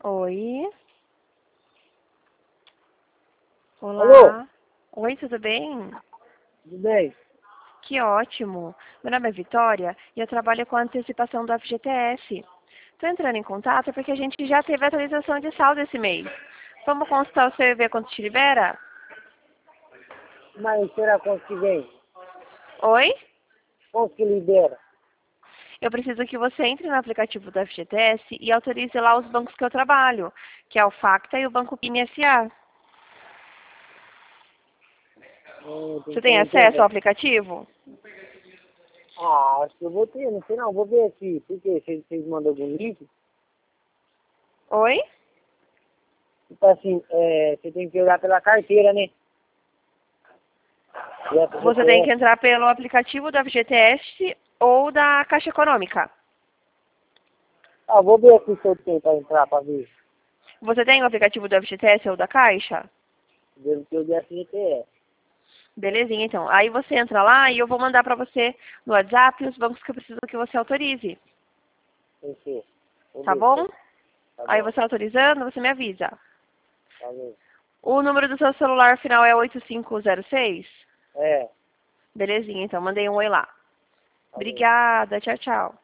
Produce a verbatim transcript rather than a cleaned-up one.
Oi. Olá. Alô? Oi, tudo bem? Tudo bem? Que ótimo. Meu nome é Vitória e eu trabalho com a antecipação do F G T S. Estou entrando em contato porque a gente já teve atualização de saldo esse mês. Vamos consultar o seu e ver quanto te libera? Mas será quanto que vem? Oi? Quanto que libera? Eu preciso que você entre no aplicativo do F G T S e autorize lá os bancos que eu trabalho, que é o Facta e o Banco P I N S A. Hum, tem Você que ter tem na acesso ao internet. aplicativo? Ah, acho que eu vou ter, não sei não, vou ver aqui. Por quê? Vocês, vocês mandam algum link? Oi? Tipo assim, é, você tem que olhar pela carteira, né? Do Você tem que F G T S. entrar pelo aplicativo do F G T S ou da Caixa Econômica. Ah, vou ver aqui se eu tenho pra entrar, pra ver. Você tem o aplicativo do F G T S ou da Caixa? Devo ter o do F G T S. Belezinha, então. Aí você entra lá e eu vou mandar pra você no WhatsApp os bancos que eu preciso que você autorize. Tem que ser. Vou Tá ver bom? se tá Aí bom. você autorizando, você me avisa. Tá bom. O número do seu celular final é oito cinco zero seis? É, Belezinha, então. Mandei um oi lá. tá bom. Obrigada. Tchau, tchau.